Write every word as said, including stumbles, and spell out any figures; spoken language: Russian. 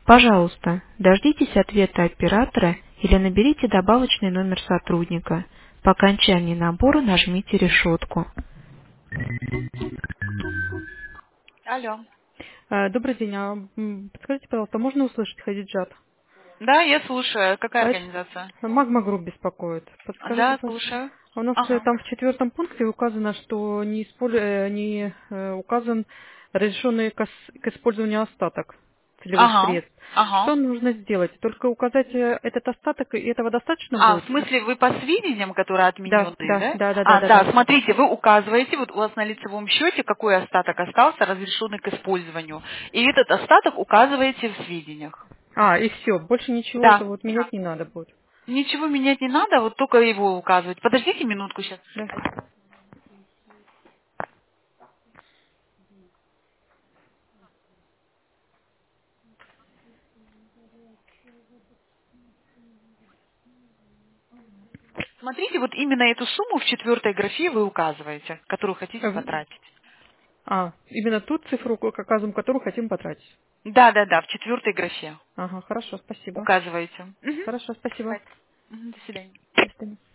Пожалуйста, дождитесь ответа оператора или наберите добавочный номер сотрудника. По окончании набора нажмите решетку. Алло. Э, Добрый день. А, м, подскажите, пожалуйста, можно услышать Хадиджат? Да, я слушаю. Какая А это организация? Магма Групп беспокоит. Подскажите, Да, пожалуйста. слушаю. А у нас э, Ага. там в четвертом пункте указано, что не, исполь- э, не э, указан разрешенный к, ос- к использованию остаток целевых Ага. средств. Ага. Что нужно сделать? Только указать э, этот остаток, и этого достаточно А, в будет? смысле, вы по сведениям, которые Да, отменены, да, да? да, да, да, А, да, да, да. смотрите, вы указываете, вот у вас на лицевом счете, какой остаток остался, разрешенный к использованию. И этот остаток указываете в сведениях. А, и все, больше ничего это Да. вот менять не надо будет. Ничего менять не надо, вот только его указывать. Подождите минутку сейчас. Да. Смотрите, вот именно эту сумму в четвертой графе вы указываете, которую хотите Э, потратить. А, именно ту цифру, к указом которую хотим потратить. Да, да, да, в четвертой графе Ага, хорошо, спасибо. указываете. Мгм. Хорошо, спасибо. Мгм, до свидания. До свидания.